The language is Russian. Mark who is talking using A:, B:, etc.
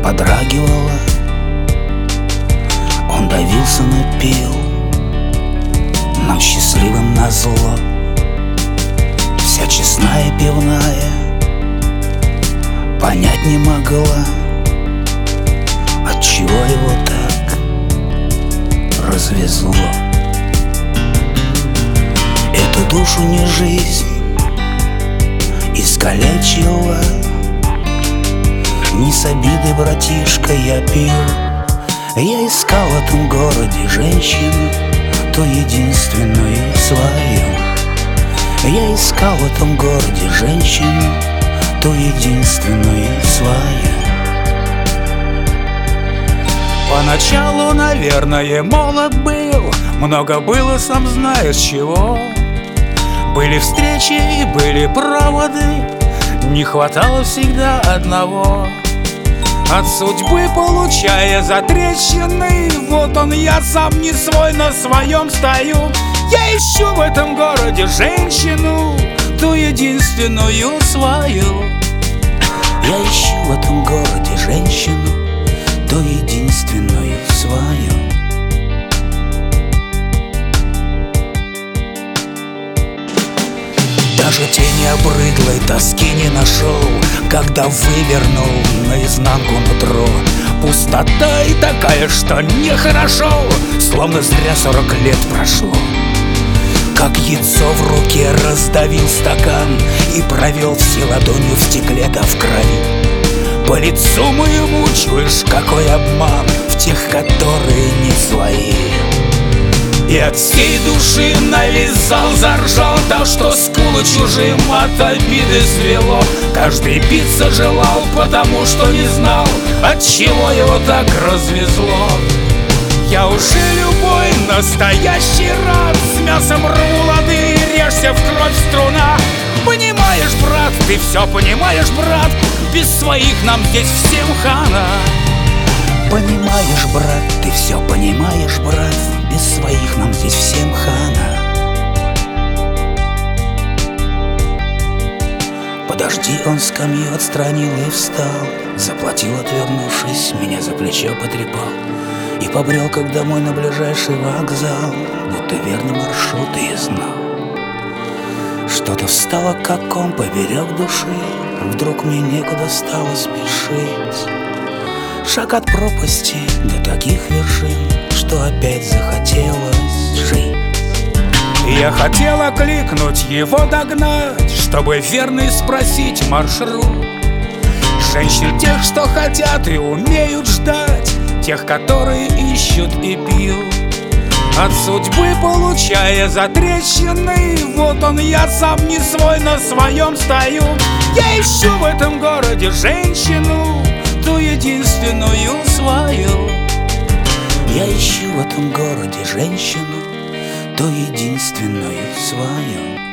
A: подрагивала. Он давился, но пил нам счастливым назло. Вся честная пивная понять не могла, отчего его так развезло. Эту душу не жизнь искалечила. Не с обидой, братишка, я пил. Я искал в этом городе женщину, ту единственную свою. Я искал в этом городе женщину, ту единственную свою.
B: Поначалу, наверное, молод был, много было, сам знаешь чего. Были встречи и были проводы, не хватало всегда одного. От судьбы получая затрещины, вот он я сам не свой, на своем стою. Я ищу в этом городе женщину, ту единственную свою.
A: Я ищу в этом городе женщину, ту единственную свою. Даже тени обрыдлой тоски не нашел, когда вывернул наизнанку нутро. Пустота и такая, что нехорошо, словно зря 40 лет прошло. Как яйцо в руке раздавил стакан и провел все ладонью в стекле да в крови. По лицу моему чуешь, какой обман в тех, которые не свои. И от всей души навязал, заржал так, что скулы чужим от обиды свело. Каждый биться желал, потому что не знал, от чего его так развезло. Я уже любой настоящий рад, с мясом рву лады и режься в кровь струна. Понимаешь, брат, ты все понимаешь, брат, без своих нам здесь всем хана. Понимаешь, брат, ты все понимаешь, брат, без своих нам здесь всем хана. Подожди, он скамью отстранил и встал, заплатил, отвернувшись, меня за плечо потрепал и побрел, как домой на ближайший вокзал, будто верный маршрут и знал. Что-то встало, как ком поперек души, вдруг мне некуда стало спешить. Шаг от пропасти до таких вершин, что опять захотелось жить.
B: Я хотел окликнуть его, догнать, чтобы верный спросить маршрут. Женщин тех, что хотят и умеют ждать, тех, которые ищут и пьют. От судьбы получая затрещины, вот он я сам не свой, на своем стою. Я ищу в этом городе женщину, ту единственную свою.
A: Я ищу в этом городе женщину, ту единственную свою.